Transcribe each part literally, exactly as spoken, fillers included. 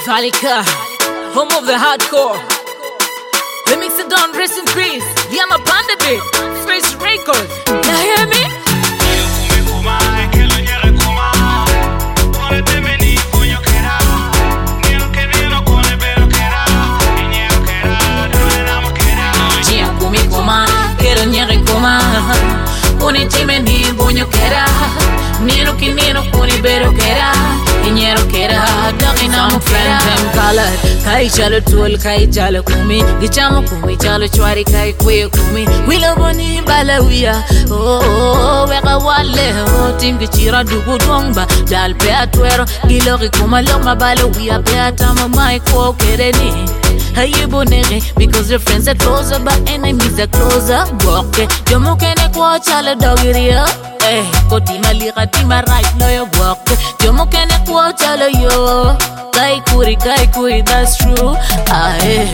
Valika, home of the hardcore. They mix it down, rest in peace. Yeah, I'm a panda bit. Space record. Now hear me? Uni time ni bunyo kera Nino ki nino kuni bero kera Inyero kera Dagi namu kera Some colored Kai chalo tul kai chalo kumi Gichamo kumi chalo chwari kai kwe kumi Wilo boni bala wia Oh oh weka wale Oh tim gichira dugu dongba Dal pe atwero Gilogi kuma loma bala wia Pe atama mai kwa kereni How you bonere? Because your friends are closer, but enemies are closer. Walk it. Jomo kene kwa chala dogiria. Eh, koti malika tima right lawyer walk it. Jomo kene kwa chala yo. Kai kuri, kai kuri, that's true. Ah eh.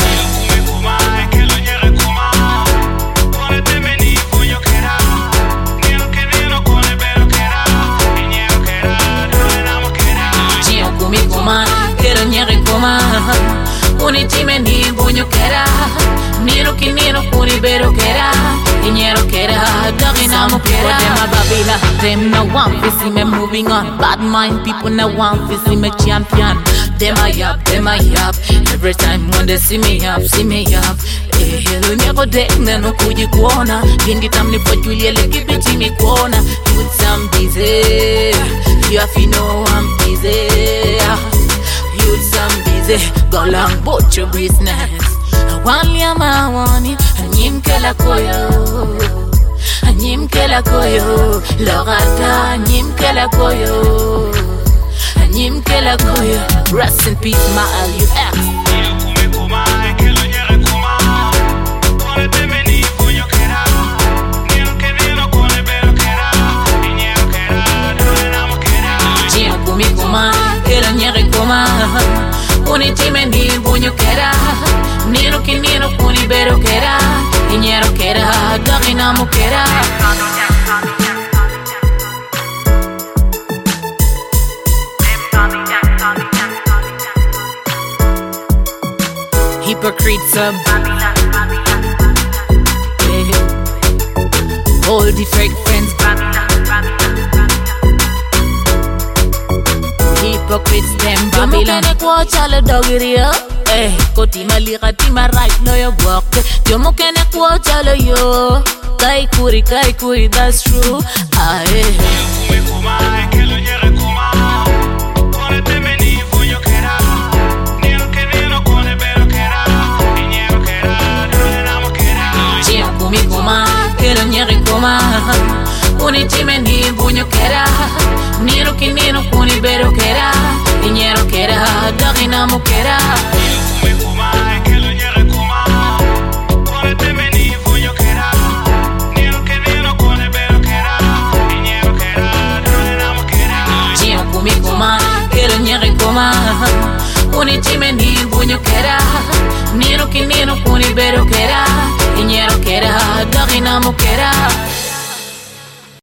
Chia kumi kuma, kero nyere kuma. Uni time ni bunyo kera Nino ki nino kuni bero kera Inyero kera Dagi namu kera Them a Babila Them no want to see me moving on Bad mind people no want to see me champion Them a yap, them a yap Every time when they see me up, see me up Eh, helu nyeko dek neno kuji kuona Gingi tam ni po Julia leki biti mi kuona Youths I'm busy You have to know I'm busy Youths I'm busy Go long bout your business Wali ama wani Anyim kela koyo Anyim kela koyo Lorata Anyim kela koyo Anyim kela koyo Rest in peace ma al you ex Chia kumi kuma Kela nyere kuma Uni time ni bunyo kera Nino ki nino kuni bero kera Inyero kera Dagi namu kera Hypocrites um yeah. All the fake friends Hypocrites them Babylon Jomo kene kwa chala dogiria Eh, koti malika tima right lawyer walk Jomo kene kwa chala yo Kai kuri, kai kuri, that's true Ah eh Chia kumi kuma, kero nyeri kuma Uni time ni bunyo kera Nino ki nino kuni bero kera Inyero kera, dagi namu kera Chia kumi kuma, kero nyeri kuma Uni time ni bunyo kera Nino ki nino kuni bero kera Inyero kera, dagi namu kera